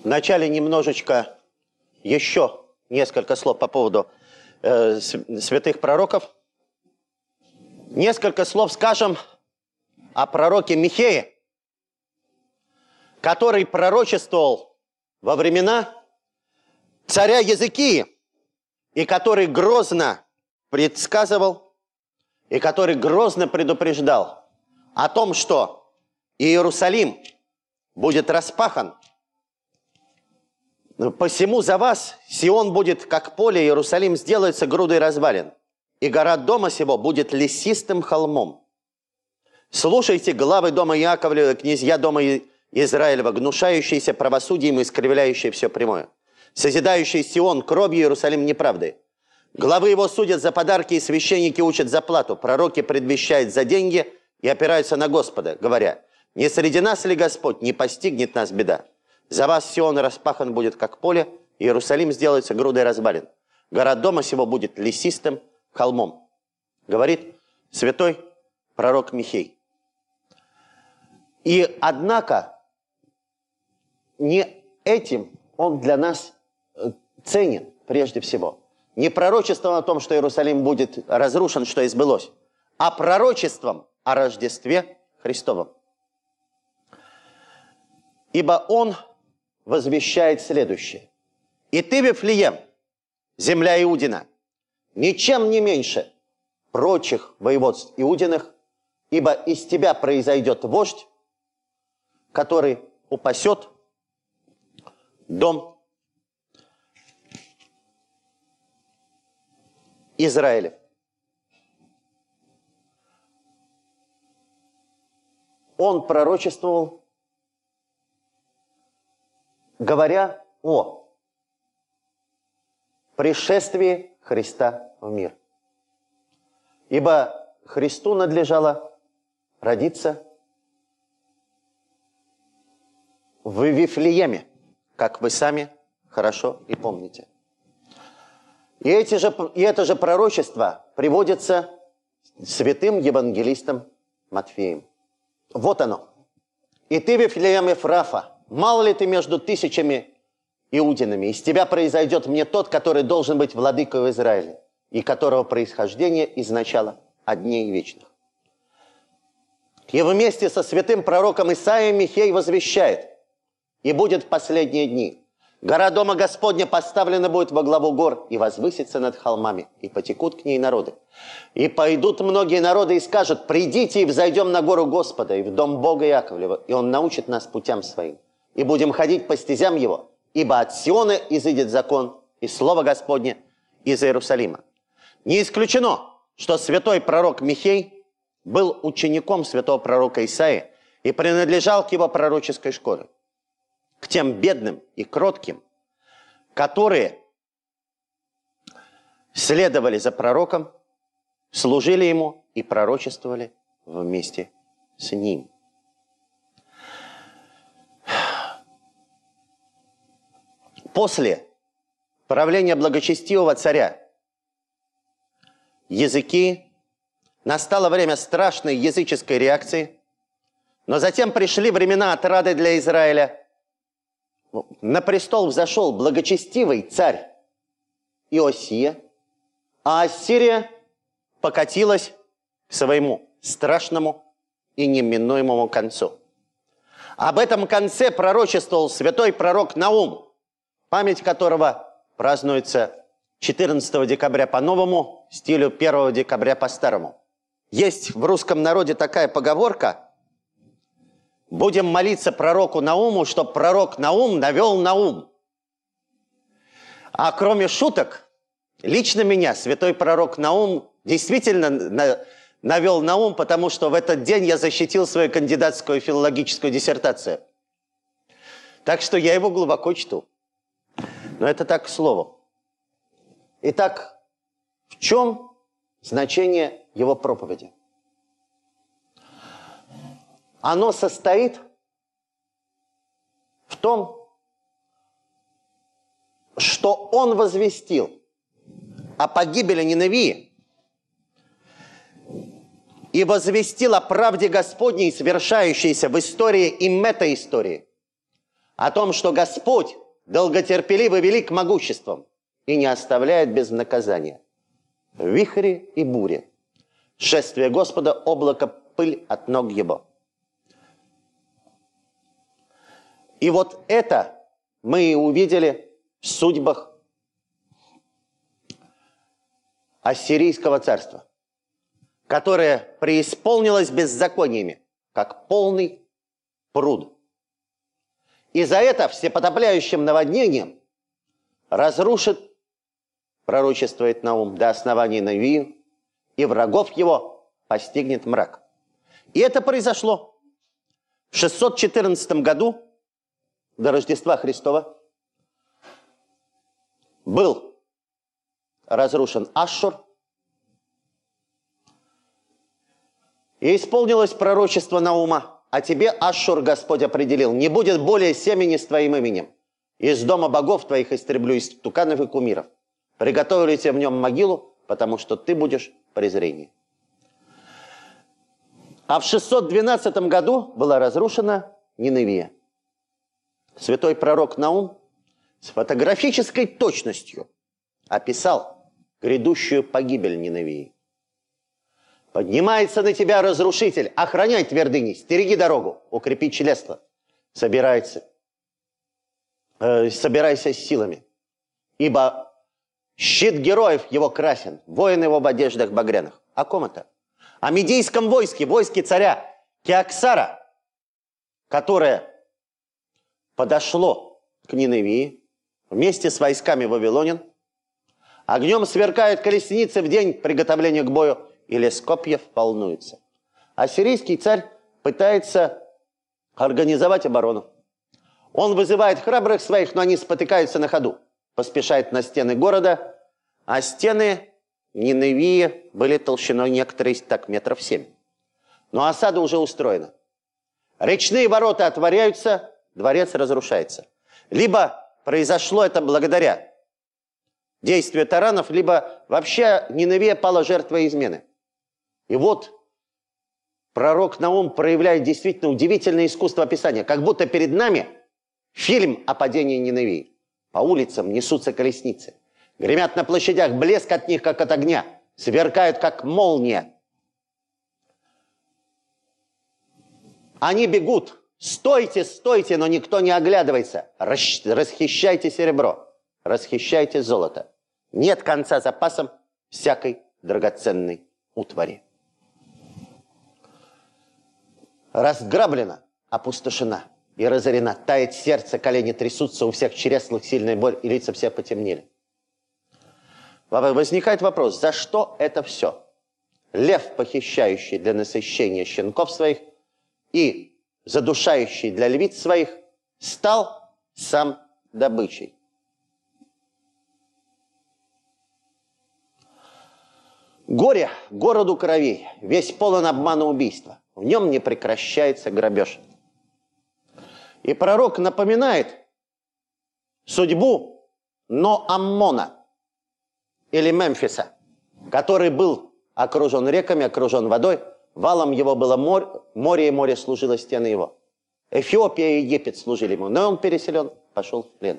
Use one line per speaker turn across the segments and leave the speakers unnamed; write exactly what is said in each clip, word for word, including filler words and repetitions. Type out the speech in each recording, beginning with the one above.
Вначале немножечко еще несколько слов по поводу э, святых пророков. Несколько слов скажем о пророке Михее, который пророчествовал во времена царя Езекии, и который грозно предсказывал, и который грозно предупреждал о том, что Иерусалим будет распахан. Посему за вас Сион будет как поле, Иерусалим сделается грудой развалин, и гора дома сего будет лесистым холмом. Слушайте главы дома Иаковлева, князья дома Израилева, гнушающиеся правосудием и искривляющие все прямое, созидающий Сион кровью, Иерусалим неправдой. Главы его судят за подарки, и священники учат за плату. Пророки предвещают за деньги и опираются на Господа, говоря: не среди нас ли Господь, не постигнет нас беда. За вас Сион распахан будет, как поле, Иерусалим сделается грудой развалин. Гора дома сего будет лесистым холмом. Говорит святой пророк Михей. И однако не этим он для нас ценен прежде всего. Не пророчеством о том, что Иерусалим будет разрушен, что и сбылось, а пророчеством о Рождестве Христовом. Ибо он возвещает следующее. «И ты, Вифлеем, земля Иудина, ничем не меньше прочих воеводств Иудиных, ибо из тебя произойдет вождь, который упасет дом Израиля». Он пророчествовал, говоря о пришествии Христа в мир. Ибо Христу надлежало родиться в Вифлееме, как вы сами хорошо и помните. И, эти же, и это же пророчество приводится святым евангелистом Матфеем. Вот оно. «И ты, Вифлеем Эфрафа, мало ли ты между тысячами иудинами, из тебя произойдет мне тот, который должен быть владыкой в Израиле, и которого происхождение из начала от дней вечных». И вместе со святым пророком Исаией Михей возвещает: «И будет в последние дни. Гора дома Господня поставлена будет во главу гор, и возвысится над холмами, и потекут к ней народы. И пойдут многие народы и скажут: придите и взойдем на гору Господа, и в дом Бога Иаковлева, и Он научит нас путям своим. И будем ходить по стезям Его, ибо от Сиона изыдет закон, и слово Господне из Иерусалима». Не исключено, что святой пророк Михей был учеником святого пророка Исаии и принадлежал к его пророческой школе, к тем бедным и кротким, которые следовали за пророком, служили ему и пророчествовали вместе с ним. После правления благочестивого царя Езекии настало время страшной языческой реакции, но затем пришли времена отрады для Израиля. На престол взошел благочестивый царь Иосия, а Ассирия покатилась к своему страшному и неминуемому концу. Об этом конце пророчествовал святой пророк Наум, память которого празднуется четырнадцатого декабря по новому стилю, первого декабря по старому. Есть в русском народе такая поговорка: будем молиться пророку Науму, чтобы пророк Наум навел на ум. А кроме шуток, лично меня святой пророк Наум действительно на, навел на ум, потому что в этот день я защитил свою кандидатскую филологическую диссертацию. Так что я его глубоко чту. Но это так к слову. Итак, в чем значение его проповеди? Оно состоит в том, что он возвестил о погибели Ниневии и возвестил о правде Господней, совершающейся в истории и метаистории, о том, что Господь долготерпелив и велик могуществом и не оставляет без наказания. Вихри и бури, шествие Господа, облако, пыль от ног Его. И вот это мы и увидели в судьбах Ассирийского царства, которое преисполнилось беззакониями, как полный пруд. И за это всепотопляющим наводнением разрушит, пророчествует Наум, до основания Навию, и врагов его постигнет мрак. И это произошло в шестьсот четырнадцатом году, до Рождества Христова. Был разрушен Ашшур, и исполнилось пророчество Наума: «А тебе, Ашшур, Господь определил, не будет более семени с твоим именем. Из дома богов твоих истреблю, из туканов и кумиров. Приготовили тебе в нем могилу, потому что ты будешь презрение». А в шестьсот двенадцатом году была разрушена Ниневия. Святой пророк Наум с фотографической точностью описал грядущую погибель Ниневии. «Поднимается на тебя разрушитель, охраняй твердыни, стереги дорогу, укрепи чресла, собирайся, э, собирайся с силами, ибо щит героев его красен, воин его в одеждах багряных». О ком это? О медийском войске, войске царя Кеоксара, которое подошло к Ниневии вместе с войсками вавилонян. Огнем сверкают колесницы в день приготовления к бою, и лес копьев волнуется. Ассирийский царь пытается организовать оборону. Он вызывает храбрых своих, но они спотыкаются на ходу. Поспешает на стены города, а стены Ниневии были толщиной некоторые так метров семь. Но осада уже устроена. Речные ворота отворяются, дворец разрушается. Либо произошло это благодаря действию таранов, либо вообще Ниневия пала жертвой измены. И вот пророк Наум проявляет действительно удивительное искусство описания, как будто перед нами фильм о падении Ниневии. По улицам несутся колесницы, гремят на площадях, блеск от них, как от огня, сверкают, как молния. Они бегут: стойте, стойте, но никто не оглядывается. Расхищайте серебро, расхищайте золото. Нет конца запасам всякой драгоценной утвари. Разграблена, опустошена и разорена. Тает сердце, колени трясутся, у всех чреслых сильная боль, и лица все потемнели. Возникает вопрос: за что это все? Лев, похищающий для насыщения щенков своих и задушающий для львиц своих, стал сам добычей. Горе городу кровей, весь полон обмана убийства. В нем не прекращается грабеж. И пророк напоминает судьбу Ноаммона или Мемфиса, который был окружен реками, окружен водой. Валом его было море, море и море служило стены его. Эфиопия и Египет служили ему, но он переселен, пошел в плен.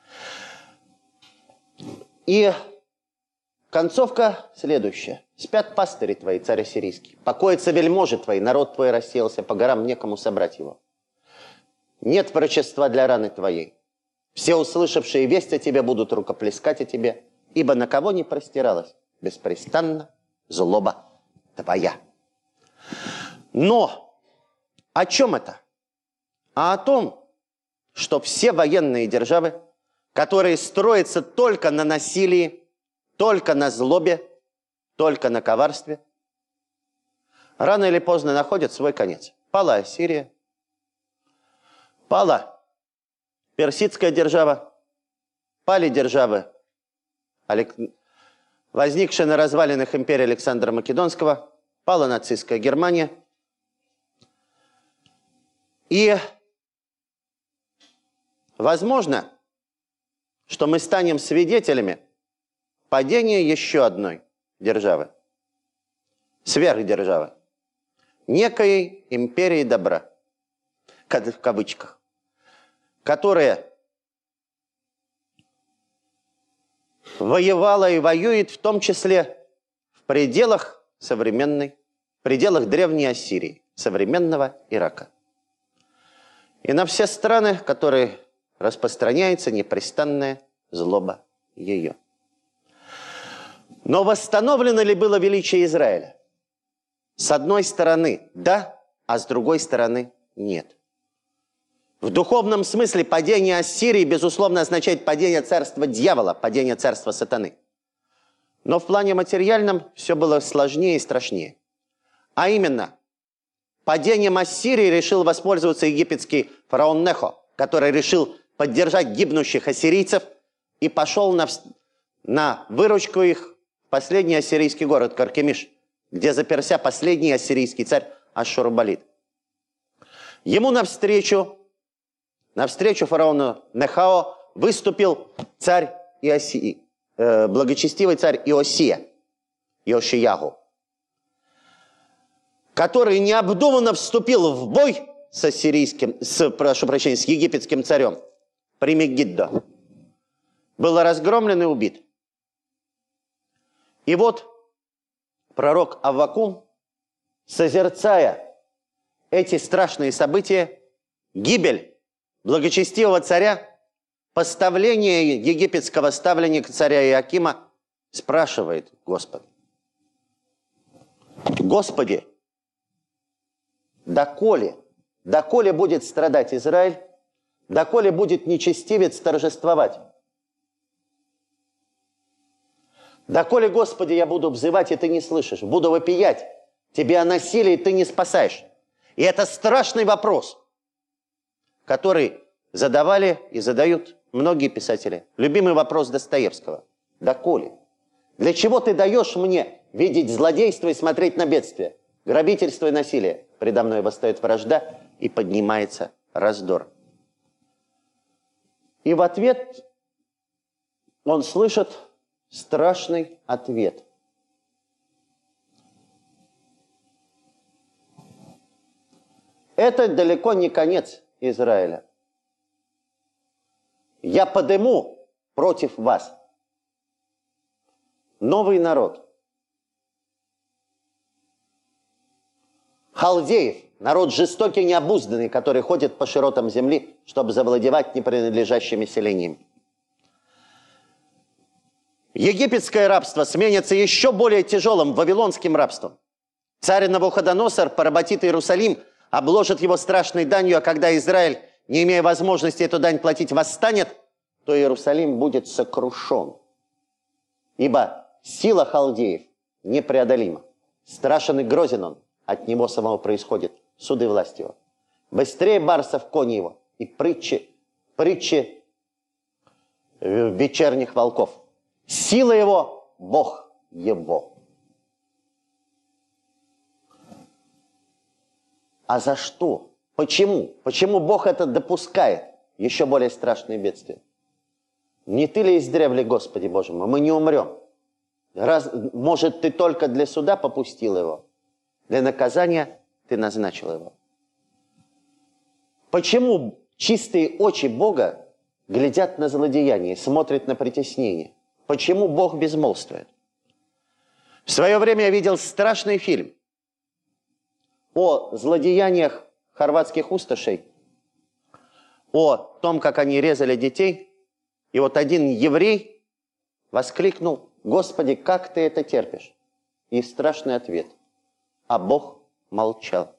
И концовка следующая. Спят пастыри твои, царь ассирийский. Покоятся вельможи твои, народ твой рассеялся по горам, некому собрать его. Нет врачества для раны твоей. Все услышавшие весть о тебе будут рукоплескать о тебе, ибо на кого не простиралась беспрестанно злоба твоя. Но о чем это? А о том, что все военные державы, которые строятся только на насилии, только на злобе, только на коварстве, рано или поздно находят свой конец. Пала Ассирия, пала персидская держава, пали державы, возникшие на развалинах империи Александра Македонского, пала нацистская Германия. И возможно, что мы станем свидетелями падения еще одной державы, сверхдержавы, некой империи добра, в кавычках, которое воевало и воюет в том числе в пределах современной, в пределах древней Ассирии, современного Ирака. И на все страны, которые распространяется непрестанная злоба ее. Но восстановлено ли было величие Израиля? С одной стороны да, а с другой стороны нет. В духовном смысле падение Ассирии, безусловно, означает падение царства дьявола, падение царства сатаны. Но в плане материальном все было сложнее и страшнее. А именно, падением Ассирии решил воспользоваться египетский фараон Нехо, который решил поддержать гибнущих ассирийцев и пошел на, на выручку их в последний ассирийский город Каркемиш, где заперся последний ассирийский царь Ашшурбалид. Ему навстречу, навстречу фараону Нехао выступил царь Иосии, э, благочестивый царь Иосия, Иошиягу, который необдуманно вступил в бой с ассирийским, с, прошу прощения, с египетским царем при Мегиддо. Был разгромлен и убит. И вот пророк Аввакум, созерцая эти страшные события, гибель благочестивого царя, поставление египетского ставленника царя Иоакима, спрашивает Господа: Господи, доколе, доколе будет страдать Израиль, доколе будет нечестивец торжествовать? Доколе, Господи, я буду взывать, и Ты не слышишь, буду вопиять Тебе о насилии, и Ты не спасаешь. И это страшный вопрос, который задавали и задают многие писатели. Любимый вопрос Достоевского. Доколе? Для чего Ты даешь мне видеть злодейство и смотреть на бедствие, грабительство и насилие? Предо мной восстает вражда и поднимается раздор. И в ответ он слышит страшный ответ. Это далеко не конец Израиля. Я подыму против вас новый народ. Халдеев, народ жестокий и необузданный, который ходит по широтам земли, чтобы завладевать непринадлежащими селениями. Египетское рабство сменится еще более тяжелым вавилонским рабством. Царь Навуходоносор поработит Иерусалим, обложит его страшной данью, а когда Израиль, не имея возможности эту дань платить, восстанет, то Иерусалим будет сокрушен. Ибо сила халдеев непреодолима. Страшен и грозен он, от него самого происходит суд и власть его. Быстрее барсов кони его и притчи, притчи вечерних волков. Сила его – Бог его. А за что? Почему? Почему Бог это допускает? Еще более страшные бедствия. Не Ты ли издревле, Господи Боже мой? Мы не умрем. Раз, может, Ты только для суда попустил его? Для наказания Ты назначил его. Почему чистые очи Бога глядят на злодеяние, смотрят на притеснение? Почему Бог безмолвствует? В свое время я видел страшный фильм о злодеяниях хорватских усташей, о том, как они резали детей. И вот один еврей воскликнул: «Господи, как Ты это терпишь?» И страшный ответ: а Бог молчал.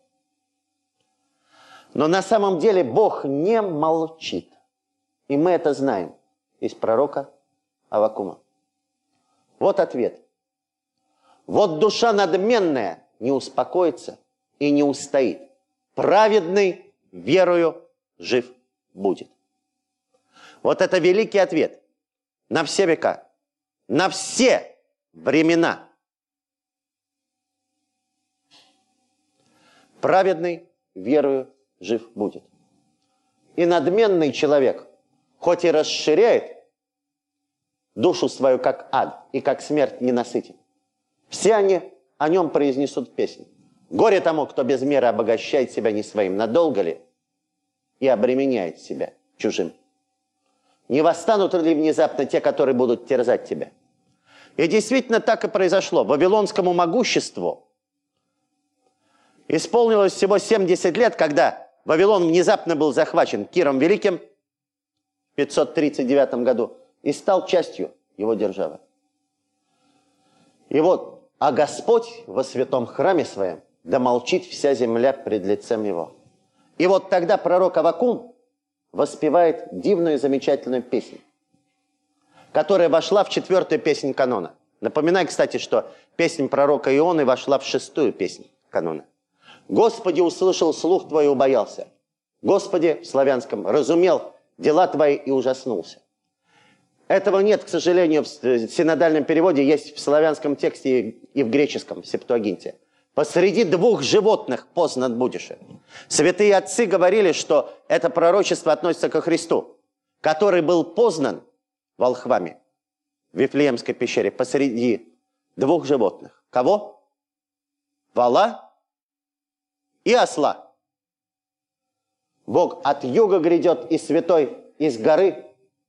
Но на самом деле Бог не молчит. И мы это знаем из пророка Аввакума. Вот ответ. Вот душа надменная не успокоится и не устоит. Праведный верою жив будет. Вот это великий ответ на все века, на все времена. Праведный верою жив будет. И надменный человек, хоть и расширяет душу свою, как ад, и как смерть не насытен, все они о нем произнесут песнь. Горе тому, кто без меры обогащает себя не своим, надолго ли, и обременяет себя чужим? Не восстанут ли внезапно те, которые будут терзать тебя? И действительно так и произошло. Вавилонскому могуществу исполнилось всего семьдесят лет, когда Вавилон внезапно был захвачен Киром Великим в пятьсот тридцать девятом году и стал частью его державы. И вот, а Господь во святом храме своем, да молчит вся земля пред лицем его. И вот тогда пророк Аввакум воспевает дивную и замечательную песнь, которая вошла в четвертую песнь канона. Напоминаю, кстати, что песнь пророка Ионы вошла в шестую песнь канона. «Господи, услышал слух Твой и убоялся. Господи, в славянском, разумел дела Твои и ужаснулся». Этого нет, к сожалению, в синодальном переводе, есть в славянском тексте и в греческом, в Септуагинте. «Посреди двух животных познан будешь». Святые отцы говорили, что это пророчество относится ко Христу, который был познан волхвами в Вифлеемской пещере посреди двух животных. Кого? Вола и осла. Бог от юга грядет, и святой из горы.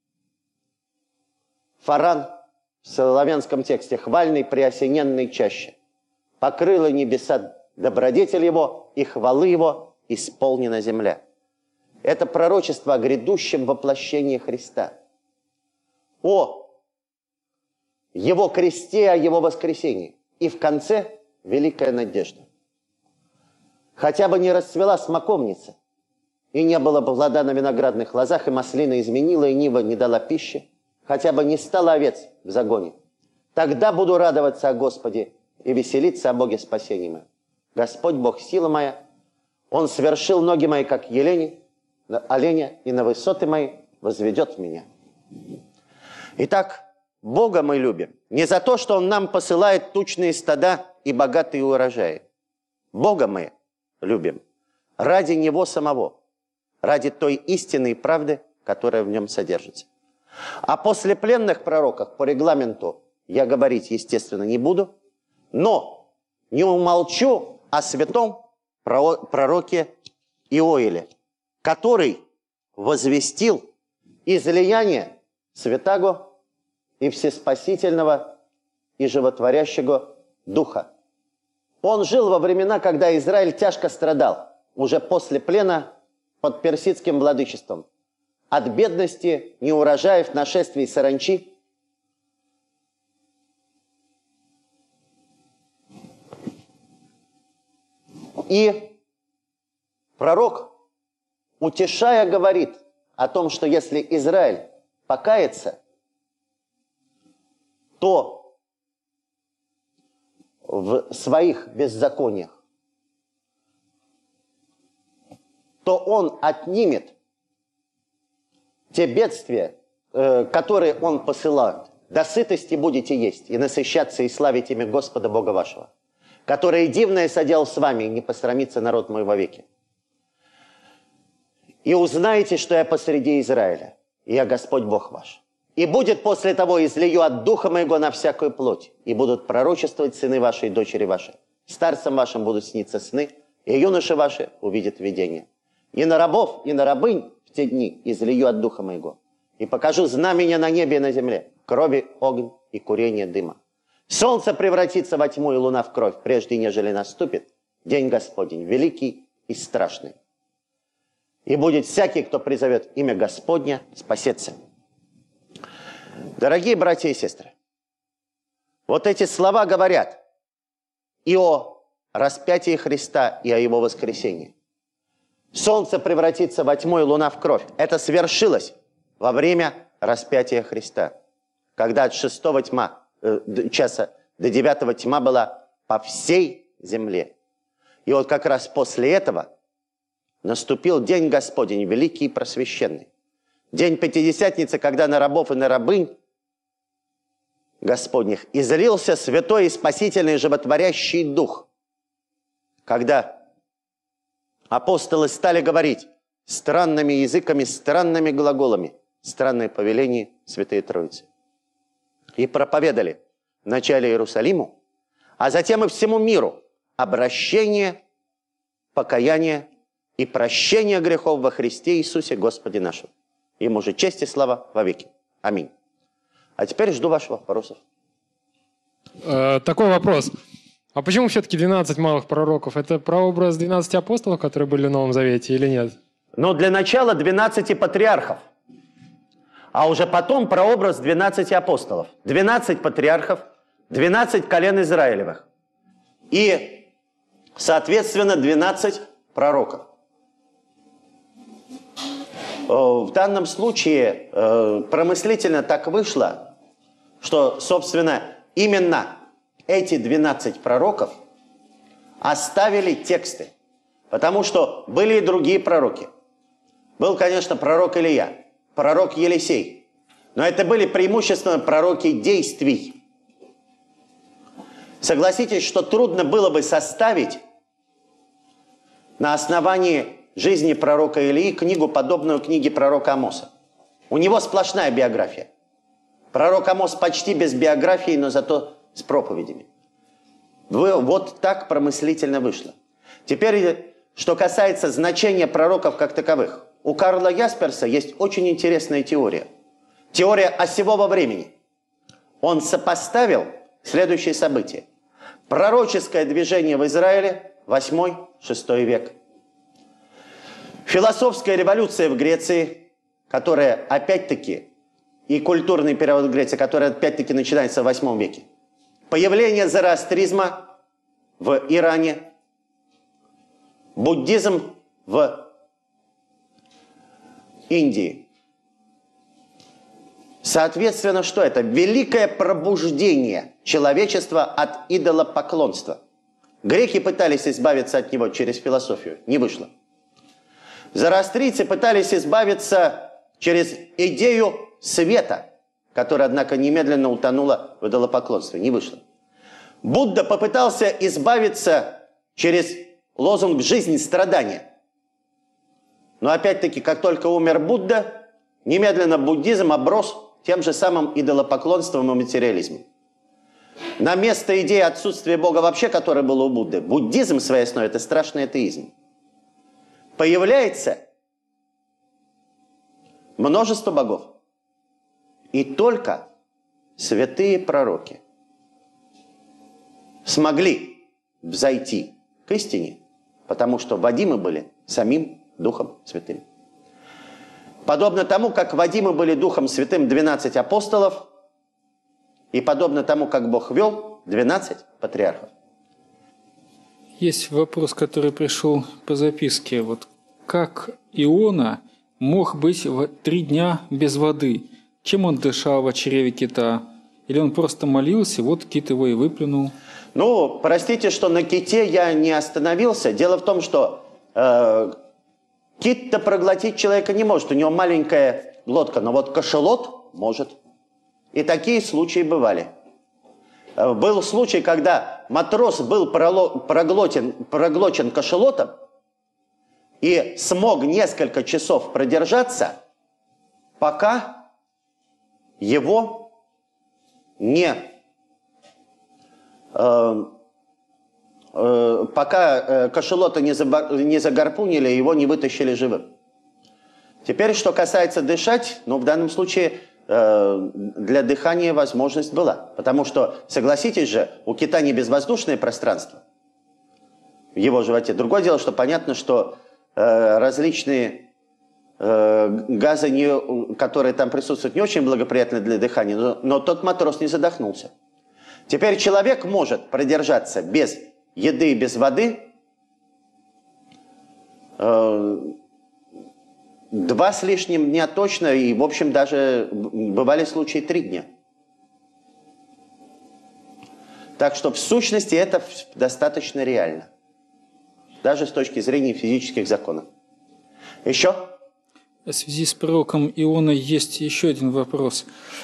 Фаран в славянском тексте хвальный, преосененный чаще. Покрыла небеса добродетель его, и хвалы его исполнена земля. Это пророчество о грядущем воплощении Христа. О его кресте, о его воскресении. И в конце великая надежда. Хотя бы не расцвела смоковница, и не было бы плода на виноградных лозах, и маслина изменила, и нива не дала пищи, хотя бы не стало овец в загоне. Тогда буду радоваться о Господе и веселиться о Боге спасения моего. Господь Бог, сила моя, Он свершил ноги мои, как елени, оленя, и на высоты мои возведет меня. Итак, Бога мы любим не за то, что Он нам посылает тучные стада и богатые урожаи. Бога мы любим ради Него самого, ради той истины и правды, которая в Нем содержится. А после пленных пророков по регламенту я говорить, естественно, не буду, но не умолчу о святом пророке Иоиле, который возвестил излияние святаго и всеспасительного и животворящего Духа. Он жил во времена, когда Израиль тяжко страдал, уже после плена под персидским владычеством, от бедности, неурожаев, нашествий саранчи. И пророк, утешая, говорит о том, что если Израиль покается, то в своих беззакониях, то он отнимет те бедствия, э, которые он посылает. До сытости будете есть и насыщаться и славить имя Господа Бога вашего, который дивное соделал с вами, и не посрамится народ мой вовеки. И узнаете, что я посреди Израиля, и я Господь Бог ваш. И будет после того излию от духа моего на всякую плоть, и будут пророчествовать сыны ваши и дочери ваши. Старцам вашим будут сниться сны, и юноши ваши увидят видение. И на рабов, и на рабынь в те дни излию от духа моего, и покажу знамения на небе и на земле, крови, огонь и курение дыма. Солнце превратится во тьму, и луна в кровь, прежде нежели наступит день Господень, великий и страшный. И будет всякий, кто призовет имя Господня, спасется. Дорогие братья и сестры, вот эти слова говорят и о распятии Христа, и о Его воскресении. Солнце превратится во тьму, и луна в кровь. Это свершилось во время распятия Христа, когда от шестого тьма, э, часа до девятого тьма была по всей земле. И вот как раз после этого наступил день Господень, великий и просвященный. День Пятидесятницы, когда на рабов и на рабынь Господних излился святой и спасительный животворящий Дух. Когда апостолы стали говорить странными языками, странными глаголами, странные повеления Святой Троицы. И проповедали вначале Иерусалиму, а затем и всему миру обращение, покаяние и прощение грехов во Христе Иисусе Господе нашем. Ему же честь и слава вовеки. Аминь. А теперь жду ваших вопросов.
Э, такой вопрос. А почему все-таки двенадцать малых пророков? Это прообраз двенадцати апостолов, которые были в Новом Завете, или нет?
Ну, для начала двенадцати патриархов. А уже потом прообраз двенадцати апостолов. двенадцать патриархов, двенадцать колен Израилевых. И, соответственно, двенадцать пророков. В данном случае промыслительно так вышло, что, собственно, именно эти двенадцать пророков оставили тексты. Потому что были и другие пророки. Был, конечно, пророк Илия, пророк Елисей. Но это были преимущественно пророки действий. Согласитесь, что трудно было бы составить на основании жизни пророка Илии книгу, подобную книге пророка Амоса. У него сплошная биография. Пророк Амос почти без биографии, но зато с проповедями. Вот так промыслительно вышло. Теперь, что касается значения пророков как таковых. У Карла Ясперса есть очень интересная теория. Теория осевого времени. Он сопоставил следующие события. Пророческое движение в Израиле восьмой-шестой век. Философская революция в Греции, которая опять-таки, и культурный перевод в Греции, который опять-таки начинается в восьмом веке. Появление зороастризма в Иране. Буддизм в Индии. Соответственно, что это? Великое пробуждение человечества от идолопоклонства. Греки пытались избавиться от него через философию. Не вышло. Зороастрийцы пытались избавиться через идею света, которая, однако, немедленно утонула в идолопоклонстве. Не вышло. Будда попытался избавиться через лозунг «жизнь, страдания». Но опять-таки, как только умер Будда, немедленно буддизм оброс тем же самым идолопоклонством и материализмом. На место идеи отсутствия Бога вообще, которое было у Будды, буддизм в своей основе – это страшный атеизм. Появляется множество богов. И только святые пророки смогли взойти к истине, потому что водимы были самим Духом Святым. Подобно тому, как водимы были Духом Святым двенадцать апостолов, и подобно тому, как Бог вел двенадцать патриархов.
Есть вопрос, который пришел по записке. Вот как Иона мог быть в три дня без воды? Чем он дышал в чреве кита? Или он просто молился, вот кит его и выплюнул?
Ну, простите, что на ките я не остановился. Дело в том, что э, кит-то проглотить человека не может. У него маленькая глотка, но вот кашалот может. И такие случаи бывали. Был случай, когда матрос был проглотен, проглочен кашалотом и смог несколько часов продержаться, пока его не... Э, э, пока э, кашалота не, забар, не загарпунили, его не вытащили живым. Теперь, что касается дышать, ну, в данном случае... для дыхания возможность была. Потому что, согласитесь же, у кита не безвоздушное пространство в его животе. Другое дело, что понятно, что э, различные э, газы, не, которые там присутствуют, не очень благоприятны для дыхания, но, но тот матрос не задохнулся. Теперь человек может продержаться без еды и без воды э, Два с лишним дня точно, и, в общем, даже бывали случаи три дня. Так что, в сущности, это достаточно реально. Даже с точки зрения физических законов. Еще?
В связи с пророком Ионой есть еще один вопрос.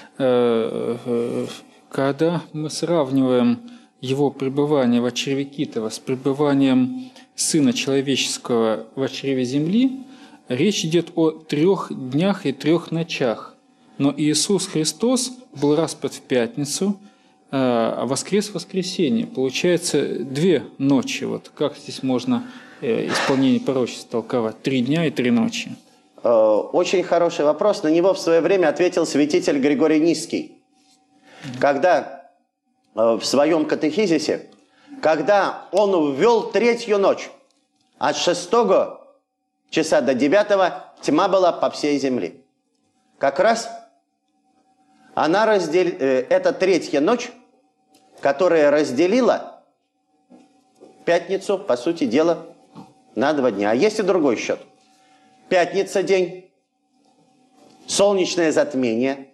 Когда мы сравниваем его пребывание в чреве Китова с пребыванием Сына Человеческого в чреве Земли, речь идет о трех днях и трех ночах. Но Иисус Христос был распят в пятницу, а воскрес в воскресенье. Получается две ночи. Вот как здесь можно исполнение пророчества толковать? Три дня и три ночи.
очень хороший вопрос. На него в свое время ответил святитель Григорий Низкий. Когда в своем катехизисе, когда он ввел третью ночь, от шестого часа до девятого тьма была по всей земле. Как раз она раздел... эта третья ночь, которая разделила пятницу, по сути дела, на два дня. А есть и другой счет. Пятница день, солнечное затмение.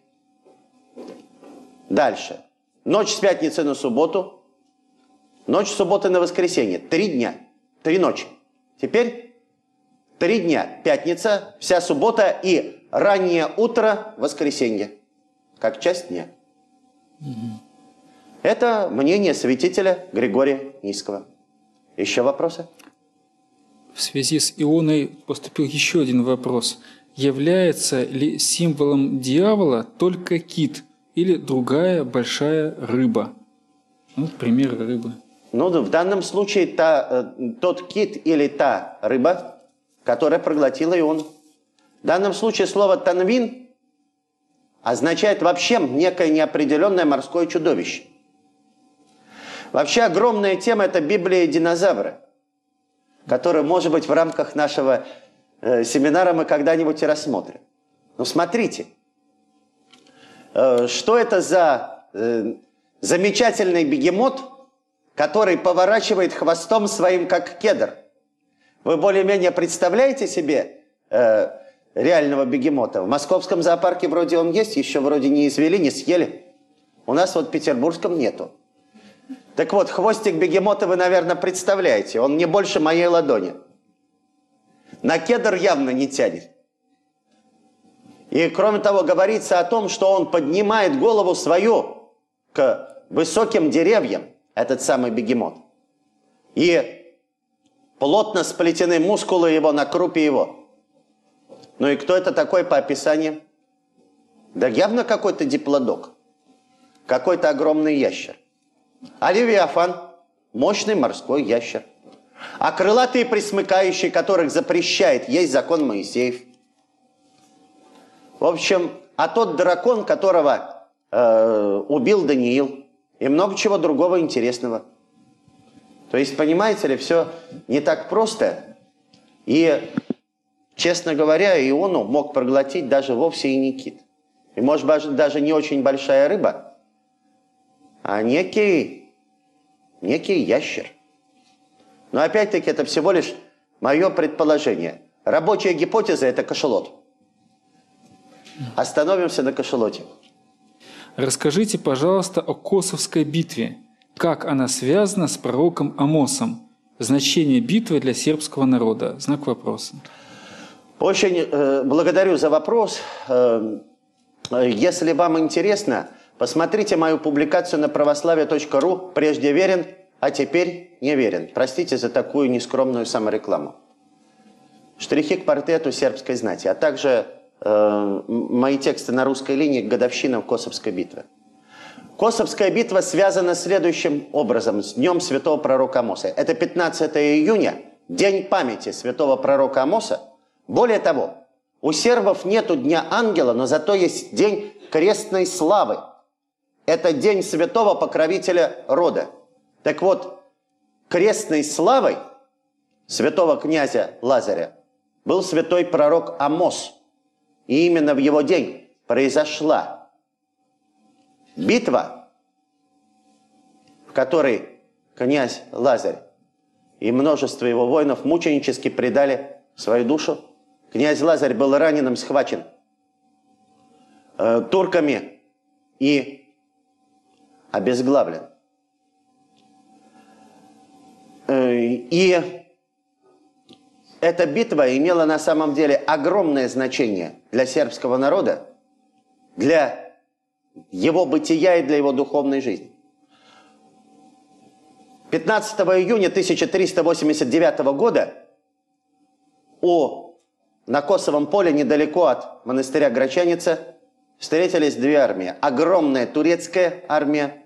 Дальше. Ночь с пятницы на субботу, ночь с субботы на воскресенье. Три дня, три ночи. Теперь три дня. Пятница, вся суббота и раннее утро воскресенье. Как часть дня. Угу. Это мнение святителя Григория Низкого. Еще вопросы?
В связи с Ионой поступил еще один вопрос. Является ли символом дьявола только кит или другая большая рыба? Ну, пример рыбы.
Ну, в данном случае та, тот кит или та рыба, которая проглотила Иону. В данном случае слово «танвин» означает вообще некое неопределенное морское чудовище. Вообще огромная тема – это Библия и динозавры, которую, может быть, в рамках нашего э, семинара мы когда-нибудь и рассмотрим. Ну, смотрите, э, что это за э, замечательный бегемот, который поворачивает хвостом своим, как кедр. Вы более-менее представляете себе э, реального бегемота? В московском зоопарке вроде он есть, еще вроде не извели, не съели. У нас вот в петербургском нету. Так вот, хвостик бегемота вы, наверное, представляете. Он не больше моей ладони. На кедр явно не тянет. И, кроме того, говорится о том, что он поднимает голову свою к высоким деревьям, этот самый бегемот. И плотно сплетены мускулы его на крупе его. Ну и кто это такой по описанию? Да явно какой-то диплодок. Какой-то огромный ящер. А Левиафан – мощный морской ящер. А крылатые пресмыкающие, которых запрещает, есть закон Моисеев. В общем, а тот дракон, которого э, убил Даниил, и много чего другого интересного. То есть, понимаете ли, все не так просто. И, честно говоря, Иону мог проглотить даже вовсе и не кит. И, может быть, даже не очень большая рыба, а некий, некий ящер. Но опять-таки это всего лишь мое предположение. Рабочая гипотеза – это кашалот. Остановимся на кашалоте.
Расскажите, пожалуйста, о Косовской битве. Как она связана с пророком Амосом? Значение битвы для сербского народа? Знак вопроса.
Очень э, благодарю за вопрос. Э, если вам интересно, посмотрите мою публикацию на православие точка ру «Прежде верен, а теперь не верен». Простите за такую нескромную саморекламу. Штрихи к портрету сербской знати, а также э, мои тексты на русской линии к годовщинам Косовской битвы. Косовская битва связана следующим образом с днем святого пророка Амоса. Это пятнадцатое июня, день памяти святого пророка Амоса. Более того, у сербов нету дня ангела, но зато есть день крестной славы. Это день святого покровителя рода. Так вот, крестной славой святого князя Лазаря был святой пророк Амос. И именно в его день произошла битва, в которой князь Лазарь и множество его воинов мученически предали свою душу. Князь Лазарь был раненым, схвачен э, турками и обезглавлен. Э, и эта битва имела на самом деле огромное значение для сербского народа, для его бытия и для его духовной жизни. пятнадцатого июня тысяча триста восемьдесят девятого года у, на Косовом поле, недалеко от монастыря Грачаница, встретились две армии. Огромная турецкая армия,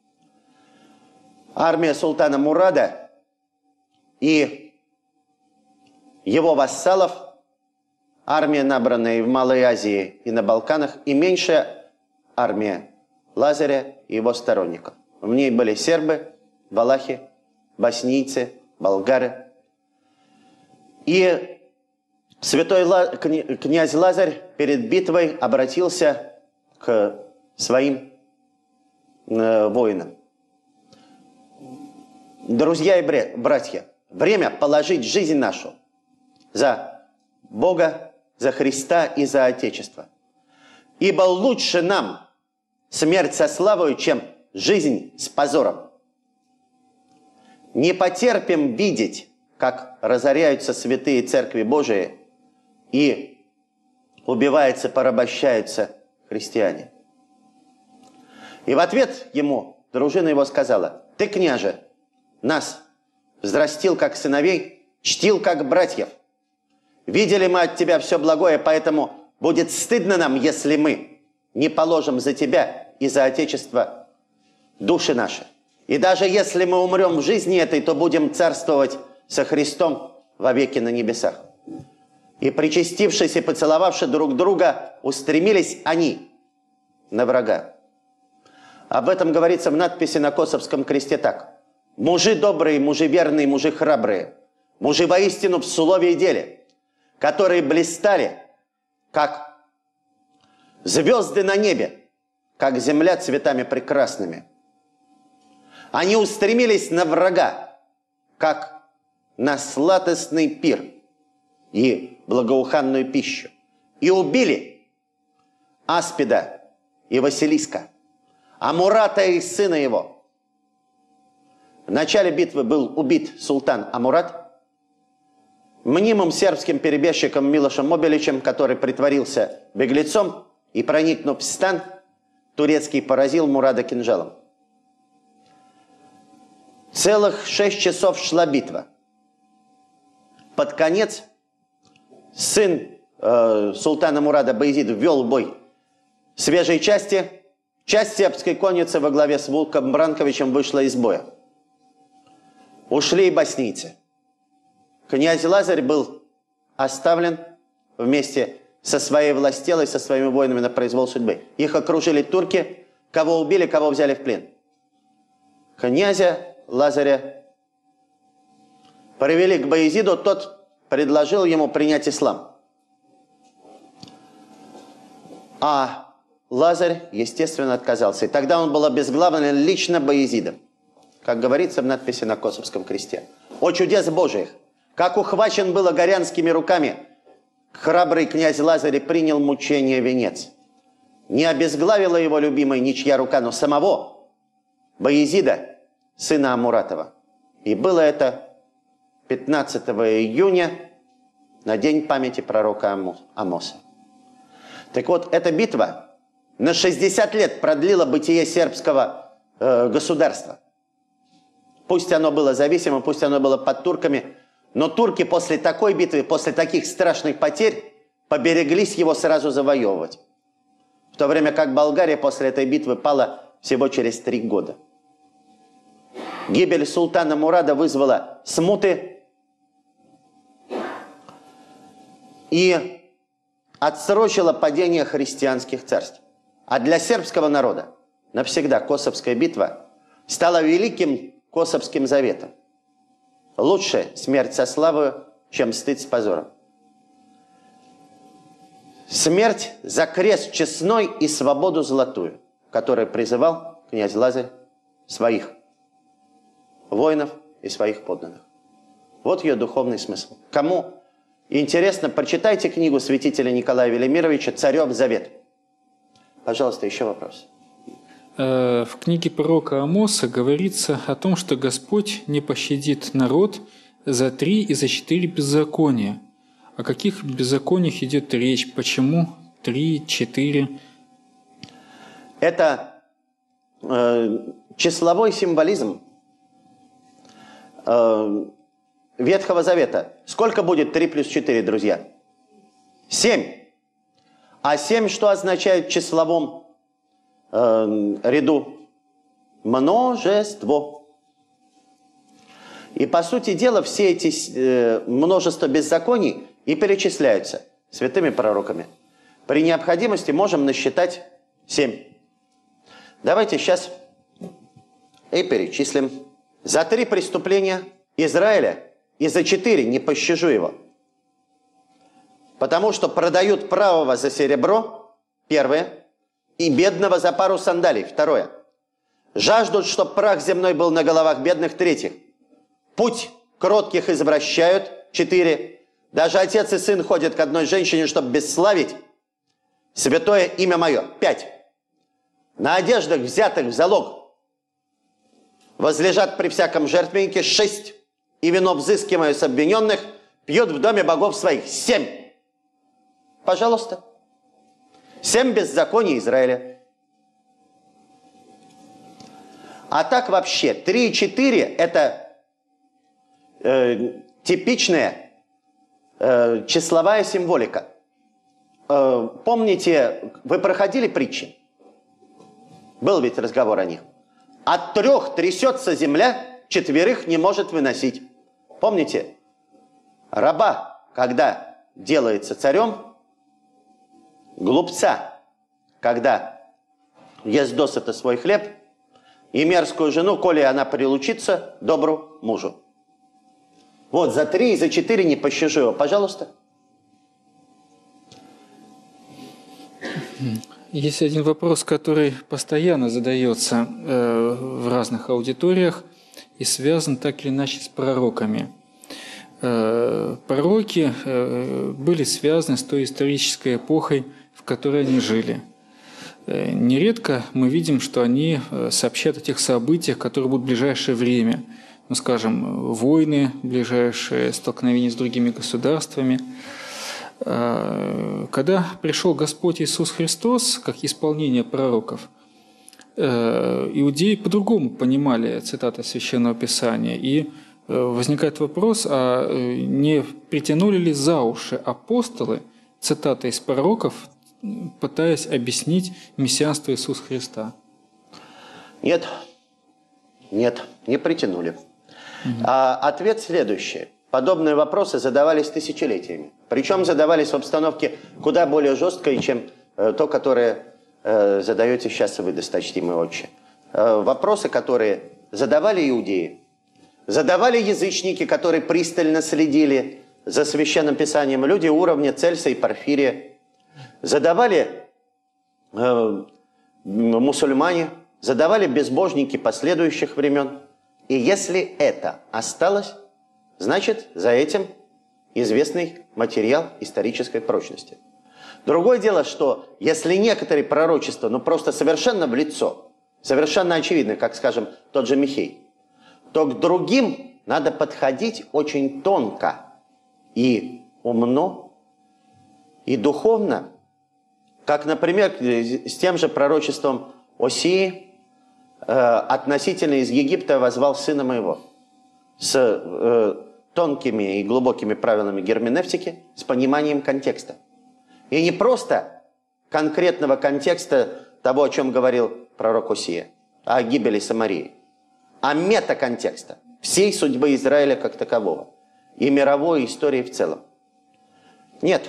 армия султана Мурада и его вассалов, армия, набранная и в Малой Азии, и на Балканах, и меньшая армия Лазаря и его сторонников. В ней были сербы, валахи, боснийцы, болгары. И святой Ла... князь Лазарь перед битвой обратился к своим э, воинам. Друзья и братья, время положить жизнь нашу за Бога, за Христа и за Отечество. Ибо лучше нам смерть со славою, чем жизнь с позором. Не потерпим видеть, как разоряются святые церкви Божии и убиваются, порабощаются христиане. И в ответ ему дружина его сказала: ты, княже, нас взрастил как сыновей, чтил как братьев. Видели мы от тебя все благое, поэтому будет стыдно нам, если мы не положим за тебя и за Отечество души наши. И даже если мы умрем в жизни этой, то будем царствовать со Христом вовеки на небесах. И причастившись и поцеловавши друг друга, устремились они на врага. Об этом говорится в надписи на Косовском кресте так: мужи добрые, мужи верные, мужи храбрые, мужи воистину в слове и деле, которые блистали, как звезды на небе, как земля цветами прекрасными. Они устремились на врага, как на сладостный пир и благоуханную пищу, и убили Аспида и Василиска, Амурата и сына его. В начале битвы был убит султан Амурат мнимым сербским перебежчиком Милошем Обеличем, который притворился беглецом, и, проникнув в стан, турецкий поразил Мурада кинжалом. Целых шесть часов шла битва. Под конец сын э, султана Мурада Баязид ввел в бой свежей части. Часть сербской конницы во главе с Вулком Бранковичем вышла из боя. Ушли и боснийцы. Князь Лазарь был оставлен вместе со своей властелой, со своими воинами на произвол судьбы. Их окружили турки, кого убили, кого взяли в плен. Князя Лазаря привели к Баязиду, тот предложил ему принять ислам. А Лазарь, естественно, отказался. И тогда он был обезглавлен лично Баязидом, как говорится в надписи на Косовском кресте. «О чудес Божиих! Как ухвачен было горянскими руками, храбрый князь Лазарь принял мучение венец. Не обезглавила его любимая ничья рука, но самого Баязида, сына Амуратова. И было это пятнадцатого июня, на день памяти пророка Амоса. Так вот, эта битва на шестьдесят лет продлила бытие сербского э, государства. Пусть оно было зависимо, пусть оно было под турками, но турки после такой битвы, после таких страшных потерь, побереглись его сразу завоевывать. В то время как Болгария после этой битвы пала всего через три года. Гибель султана Мурада вызвала смуты и отсрочила падение христианских царств. А для сербского народа навсегда Косовская битва стала великим Косовским заветом. Лучше смерть со славою, чем стыд с позором. Смерть за крест честной и свободу золотую, который призывал князь Лазарь своих воинов и своих подданных. Вот ее духовный смысл. Кому интересно, прочитайте книгу святителя Николая Велимировича «Царев завет». Пожалуйста, еще вопрос.
В книге пророка Амоса говорится о том, что Господь не пощадит народ за три и за четыре беззакония. О каких беззакониях идет речь? Почему три, четыре?
Это э, числовой символизм э, Ветхого Завета. Сколько будет три плюс четыре, друзья? семь. А семь что означает в числовом э, ряду? Множество. И по сути дела все эти э, множество беззаконий и перечисляются. святыми пророками. При необходимости можем насчитать семь. Давайте сейчас и перечислим. За три преступления Израиля и за четыре не пощажу его. Потому что продают правого за серебро, первое, и бедного за пару сандалий, второе. Жаждут, чтоб прах земной был на головах бедных, третьих. Путь кротких извращают, четыре. Даже отец и сын ходят к одной женщине, чтобы бесславить святое имя мое, пять. На одеждах, взятых в залог, возлежат при всяком жертвеннике, шесть. И вино, взыскивая с обвиненных, пьет в доме богов своих, семь. Пожалуйста. Семь беззаконий Израиля. А так вообще, три и четыре это э, типичная э, числовая символика. Э, помните, вы проходили притчи? Был ведь разговор о них. От трех трясется земля, четверых не может выносить. Помните, раба, когда делается царем, глупца, когда ест досыта свой хлеб, и мерзкую жену, коли она прилучится, добру мужу. Вот, за три и за четыре не пощажу его. Пожалуйста.
Есть один вопрос, который постоянно задается э, в разных аудиториях и связан так или иначе с пророками. Э, пророки э, были связаны с той исторической эпохой, в которой они жили. Э, нередко мы видим, что они сообщают о тех событиях, которые будут в ближайшее время. Ну, скажем, войны, ближайшие столкновения с другими государствами. Когда пришел Господь Иисус Христос, как исполнение пророков, иудеи по-другому понимали цитаты Священного Писания. И возникает вопрос, а не притянули ли за уши апостолы цитаты из пророков, пытаясь объяснить мессианство Иисуса Христа?
Нет, нет, не притянули. Угу. А ответ следующий. Подобные вопросы задавались тысячелетиями. Причем задавались в обстановке куда более жесткой, чем э, то, которое э, задаете сейчас вы, досточтимый отче. Э, вопросы, которые задавали иудеи, задавали язычники, которые пристально следили за Священным Писанием, люди уровня Цельса и Порфирия, задавали э, мусульмане, задавали безбожники последующих времен. И если это осталось, значит, за этим известный материал исторической прочности. Другое дело, что если некоторые пророчества, ну просто совершенно в лицо, совершенно очевидно, как, скажем, тот же Михей, то к другим надо подходить очень тонко и умно, и духовно, как, например, с тем же пророчеством Осии э, относительно из Египта возвал сына моего, с э, тонкими и глубокими правилами герменевтики, с пониманием контекста. И не просто конкретного контекста того, о чем говорил пророк Осия, о гибели Самарии, а метаконтекста всей судьбы Израиля как такового и мировой истории в целом. Нет,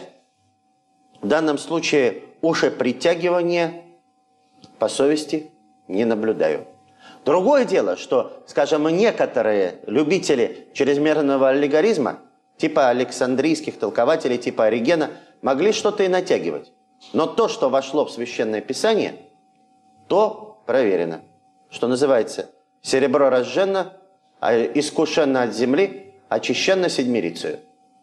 в данном случае уши притягивания по совести не наблюдаю. Другое дело, что, скажем, некоторые любители чрезмерного аллегоризма, типа александрийских толкователей, типа Оригена, могли что-то и натягивать. Но то, что вошло в Священное Писание, то проверено. Что называется, серебро разженно, а искушенно от земли, очищенно седмирицею.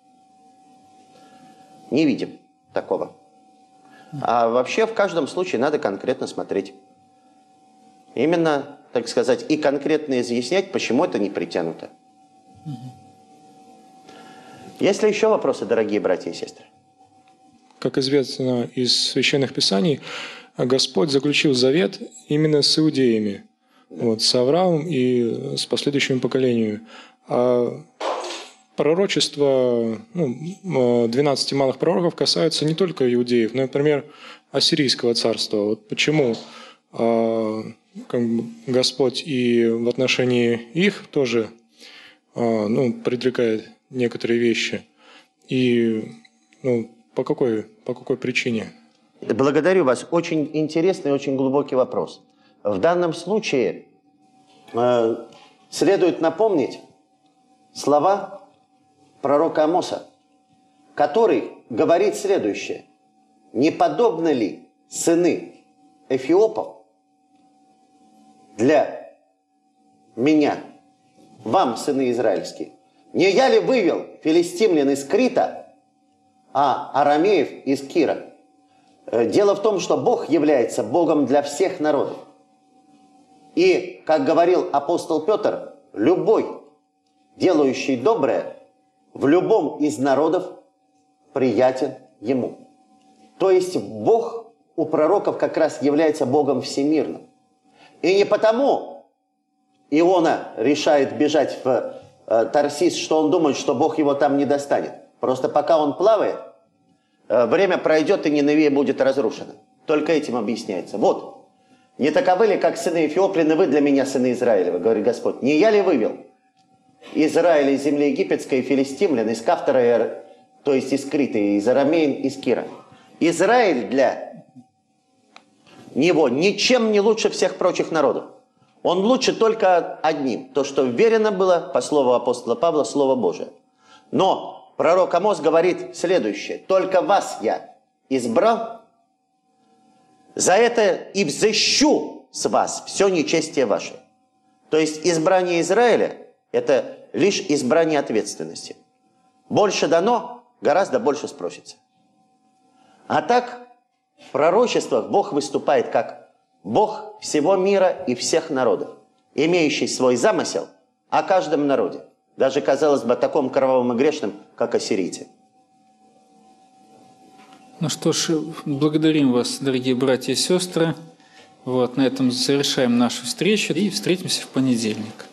Не видим такого. А вообще в каждом случае надо конкретно смотреть. Именно, так сказать, и конкретно изъяснять, почему это не притянуто. Угу. Есть ли еще вопросы, дорогие братья и сестры?
Как известно из Священных Писаний, Господь заключил завет именно с иудеями, да. Вот, с Авраамом и с последующими поколениями. А пророчество ну, двенадцати малых пророков касаются не только иудеев, но, например, Ассирийского царства. Вот почему а, как бы Господь и в отношении их тоже а, ну, предрекает некоторые вещи. И ну, по какой, по какой причине?
Благодарю вас. Очень интересный и очень глубокий вопрос. В данном случае э, следует напомнить слова пророка Амоса, который говорит следующее. «Не подобны ли сыны эфиопов для меня, вам, сыны израильские? Не я ли вывел филистимлян из Крита, а арамеев из Кира?» Дело в том, что Бог является Богом для всех народов. И, как говорил апостол Петр, любой, делающий доброе, в любом из народов приятен ему. То есть Бог у пророков как раз является Богом всемирным. И не потому Иона решает бежать в э, Тарсис, что он думает, что Бог его там не достанет. Просто пока он плавает, э, время пройдет, и Ниневия будет разрушена. Только этим объясняется. Вот. «Не таковы ли, как сыны Эфиоплены, вы для меня, сыны Израилевы, говорит Господь, не я ли вывел Израиль из земли египетской, и филистимлян, из Кафтора, то есть из Криты, из Арамеин, из Кира. Израиль для него ничем не лучше всех прочих народов. Он лучше только одним, то, что верено было, по слову апостола Павла, Слово Божие. Но пророк Амос говорит следующее. «Только вас я избрал, за это и взыщу с вас все нечестие ваше». То есть избрание Израиля – это лишь избрание ответственности. Больше дано, гораздо больше спросится. А так, в пророчествах Бог выступает как Бог всего мира и всех народов, имеющий свой замысел о каждом народе, даже, казалось бы, таком кровавом и грешном, как ассирийцы.
Ну что ж, благодарим вас, дорогие братья и сестры. Вот, на этом завершаем нашу встречу и встретимся в понедельник.